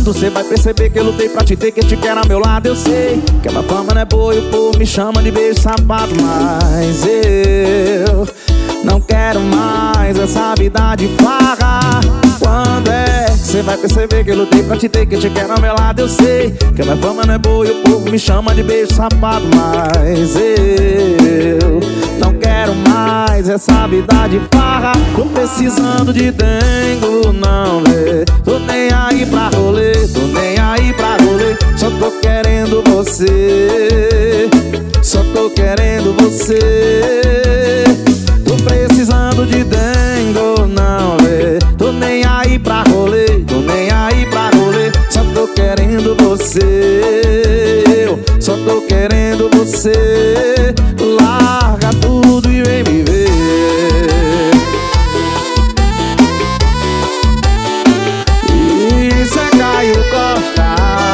Quando cê vai perceber que eu lutei pra te ter, que te quero ao meu lado, eu sei que a minha fama não é boa e o povo me chama de beijo sapato. Mas eu não quero mais essa vida de farra. Quando é que cê vai perceber que eu lutei pra te ter, que te quero ao meu lado, eu sei que a minha fama não é boa e o povo me chama de beijo sapato. Mas eu não quero mais essa vida de farra. Tô precisando de dengo, não vê. Tô nem aí pra rolê, tô nem aí pra rolê. Só tô querendo você, só tô querendo você. Tô precisando de dengo, não vê. Tô nem aí pra rolê, tô nem aí pra rolê. Só tô querendo você, eu só tô querendo você. Larga tudo e vem me ver. Isso é Caio Costa.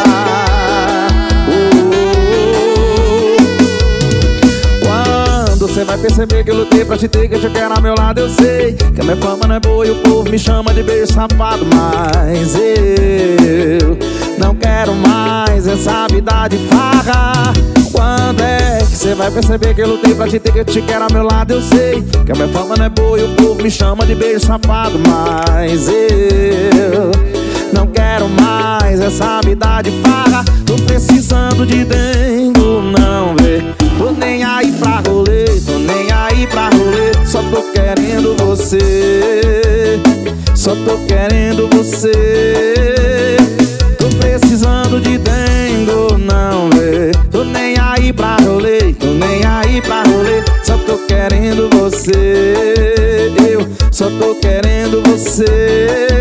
Quando cê vai perceber que eu lutei pra te ter, que eu te quero ao meu lado, eu sei que a minha fama não é boa e o povo me chama de beijo sapato. Mas eu não quero mais essa vida de farra. Quando é que cê vai perceber que eu lutei pra te ter, que eu te quero ao meu lado, eu sei que a minha fama não é boa e o povo me chama de beijo sapato. Mas eu não quero mais essa vida de farra. Tô precisando de dengo, não vê. Tô nem aí pra rolê, tô nem aí pra rolê. Só tô querendo você, só tô querendo você. Tô precisando de dengo, não vê. Tô nem aí pra rolê, tô nem aí pra rolê. Só tô querendo você, eu só tô querendo você.